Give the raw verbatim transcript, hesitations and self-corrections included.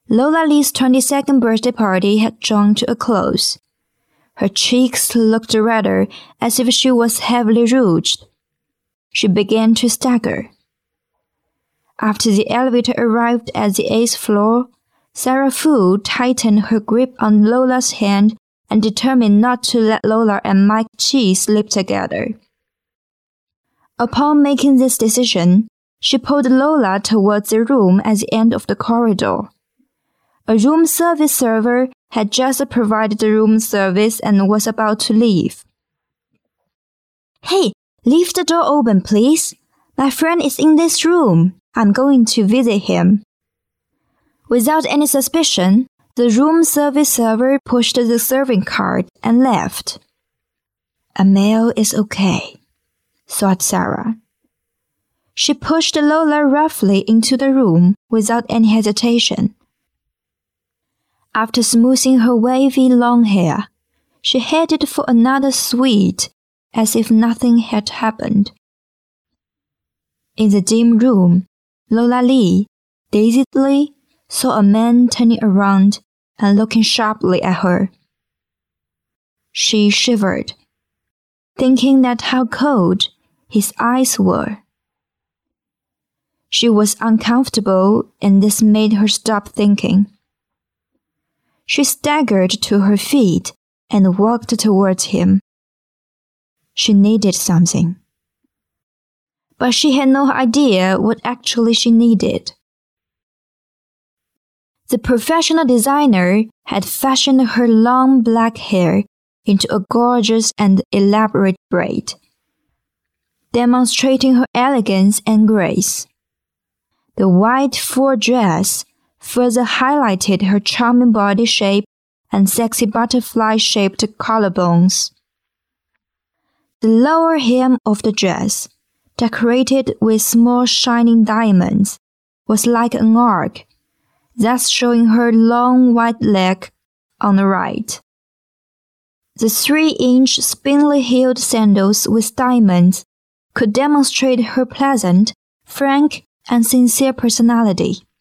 Lola Lee's twenty-second birthday party had drawn to a close. Her cheeks looked redder, as if she was heavily rouged. She began to stagger. After the elevator arrived at the eighth floor, Sarah Fu tightened her grip on Lola's hand and determined not to let Lola and Mike Chi sleep together. Upon making this decision, she pulled Lola towards the room at the end of the corridor. A room service server had just provided the room service and was about to leave. "Hey, leave the door open, please. My friend is in this room. I'm going to visit him." Without any suspicion, the room service server pushed the serving cart and left. "A male is okay," thought Sarah. She pushed Lola roughly into the room without any hesitation. After smoothing her wavy long hair, she headed for another suite as if nothing had happened. In the dim room, Lola Lee, dazedly, saw a man turning around and looking sharply at her. She shivered, thinking that how cold his eyes were. She was uncomfortable, and this made her stop thinking. She staggered to her feet and walked towards him. She needed something. But she had no idea what actually she needed. The professional designer had fashioned her long black hair into a gorgeous and elaborate braid, demonstrating her elegance and grace. The white fur dress further highlighted her charming body shape and sexy butterfly-shaped collarbones. The lower hem of the dress, decorated with small shining diamonds, was like an arc, thus showing her long white leg on the right. The three-inch spindly-heeled sandals with diamonds could demonstrate her pleasant, frank, and sincere personality.